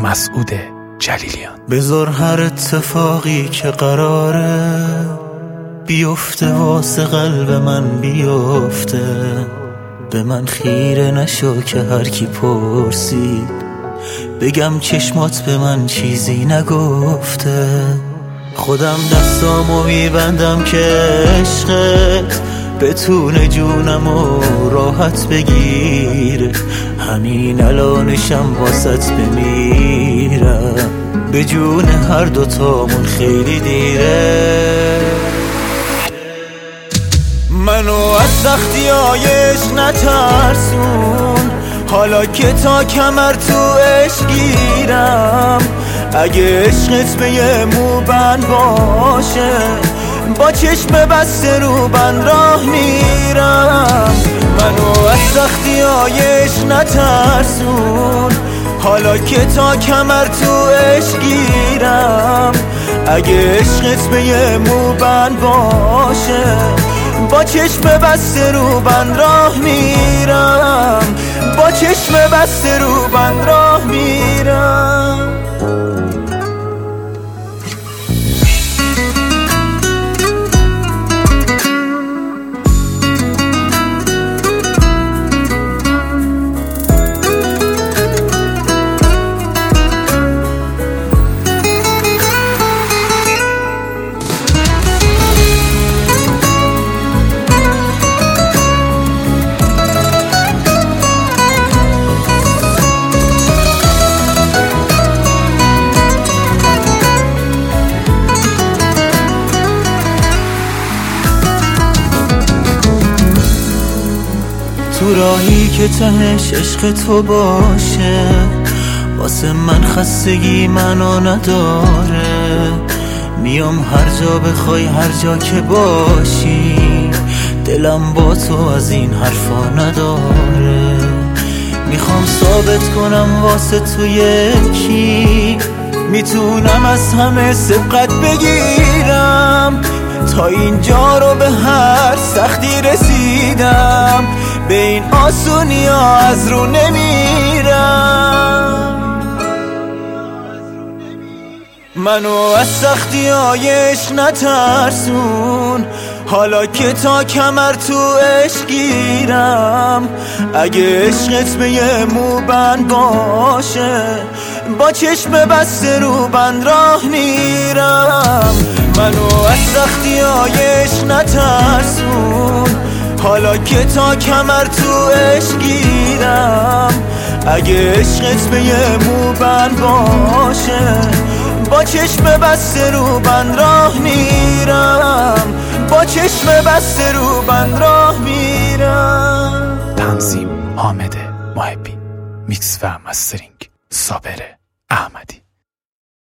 مسعود جلیلیان. بذار هر اتفاقی که قراره بیفته واسه قلب من بیفته، به من خیره نشو که هر کی پرسید بگم چشمات به من چیزی نگفته. خودم دستامو میبندم که عشقت بتونه جونمو راحت بگیره، همین الانشم واسط بمیرم، به جون هر دوتامون خیلی دیره. منو از سختیایش نترسون، حالا که تا کمر تو عشق گیرم، اگه عشقت به یه موبند باشه با چشم بسته رو بند راه میرم. منو از سختیایش نترسون، حالا که تا کمر تو عشق گیرم، اگه عشقت به یه موبند باشه با چشم بسته رو بند راه میرم، با چشم بسته رو بند راه میرم. تو راهی که تهش عشق تو باشه، واسه من خستگی منو نداره، میام هر جا بخوای هر جا که باشی، دلم با تو از این حرفا نداره. میخوام ثابت کنم واسه تو یکی میتونم از همه سبقت بگیرم، تا اینجا رو به هر سختی رسیدم، به این آسونی ها از رو نمیرم. منو از سختی هایش نترسون، حالا که تا کمر تو عشق گیرم، اگه عشقت به یه موبند باشه با چشم بسته رو بند راه میرم. منو از سختی هایش نترسون، حالا که تا کمر تو عشق گیرم، اگه عشقت به یه موبند باشه با چشم بسته رو بند راه میرم، با چشم بسته رو بند راه میرم. تنظیم حامد محبی، میکس و مسترینگ صابر احمدی.